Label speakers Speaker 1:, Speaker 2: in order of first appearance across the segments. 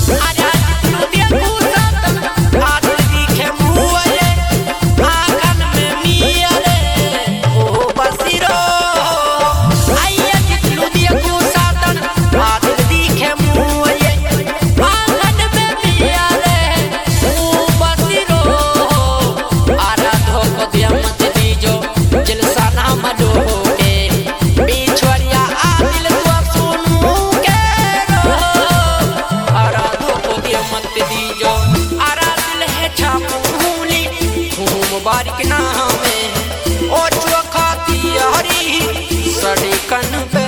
Speaker 1: बारिक नामे ओ चोखा तियारी सड़कन पे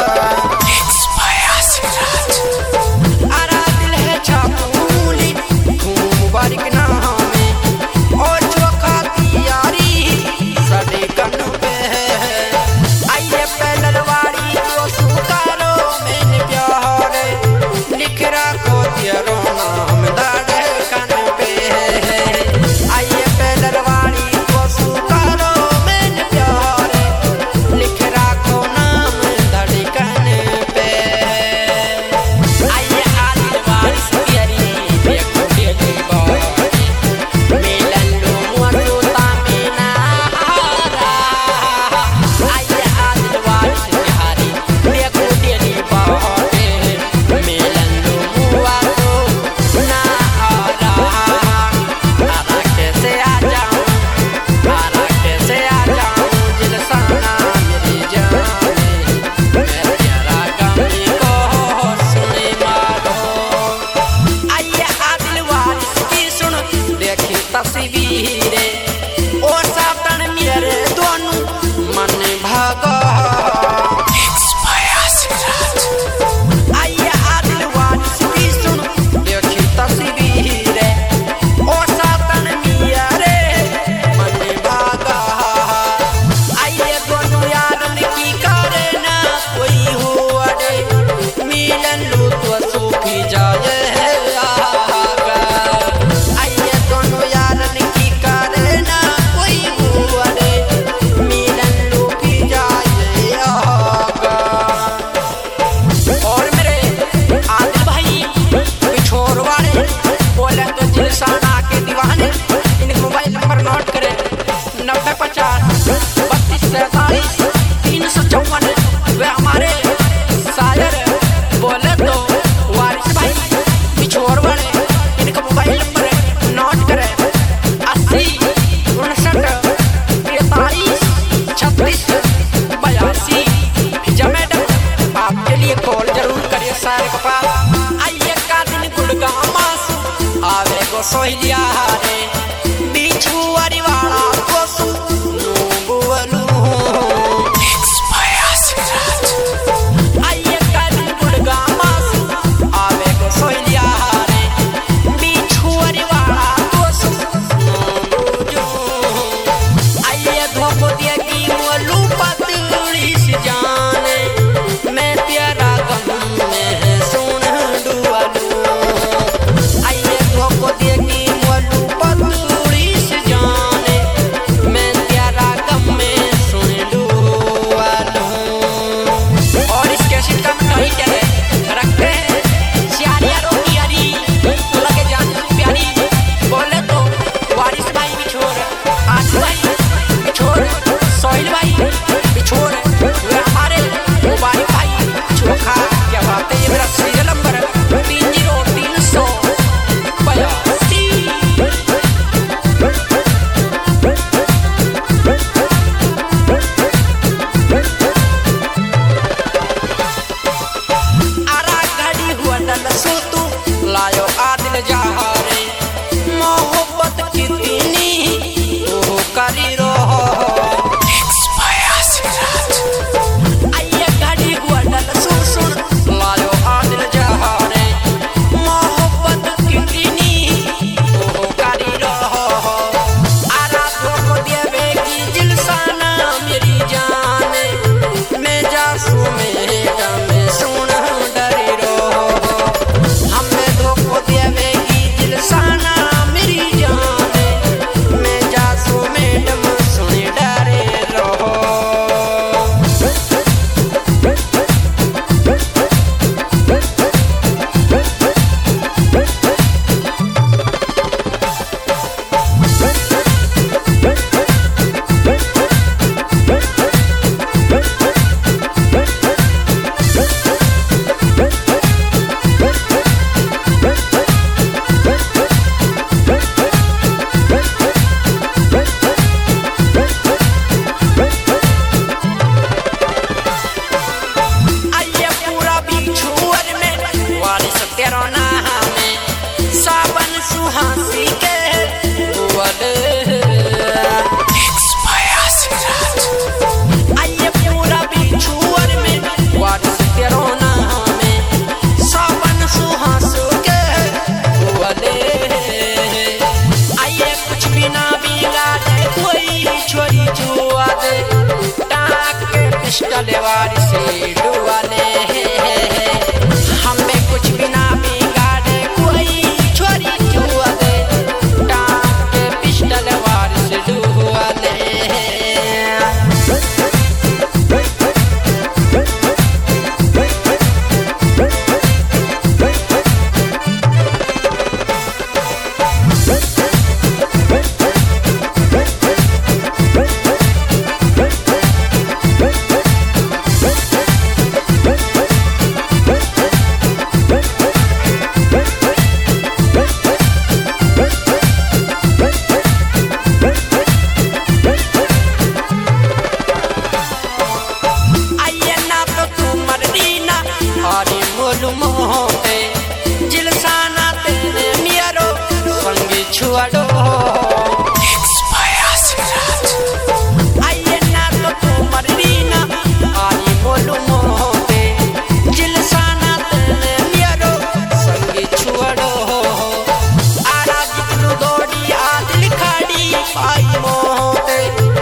Speaker 1: आरा दिल है छापूली बारिक नामे ओ चोखा तियारी सड़कन पे आइए पैदलवाड़ी को सुकारो मैंने प्यार लिख रखो तेरो नाम धड़कन पे आइए पैदलवाड़ी तस्वीरे ओ सातन मेरे दोनों मन भागा आइए आदिलवाड़ी की सुन देखी तस्वीरे ओ सातन मेरे मन भागा आइए दोनों यारन की करे ना कोई हो अड़े मिलन लो तो सूखी जाए इनके मोबाइल नंबर नोट करें 9050-32-47-354 वे हमारे शायर बोले तो वारिस भाई बिछोर वाले इनका मोबाइल नंबर नोट करें 80-59-43-36-82 भेजा मैडम आपके लिए कॉल जरूर करिए सारे के पास आइए का दिन गुड़गामा आवे गो सोहिलिया रे बिछुआरी वाला कोसु नुबुलू आइए काली गुड़गामा आवे गो सोहिलिया रे बिछुआरी वाला कोसु नुबुलू आइए धोको दिया की मोलू पतली से जाने मैं तेरा गम में सुन डुबलू को देखी मोलू पतली से जान वारी से डुआले हमें कुछ भी ना बिगाड़े कोई छोरी जुआ दे टांग के पिस्टल वारी से डुआले छुआड़ो आइए ना तो तू मरनी ना आई बोलू मोते जिलसाना तेने मियारो संगी छुआड़ो आरा जितनु दौड़ी आदिल खाड़ी आई मोते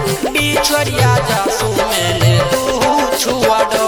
Speaker 1: बिछड़िया जासू मैंने तू छुआड़ो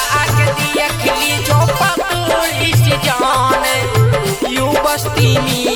Speaker 1: बस्ती में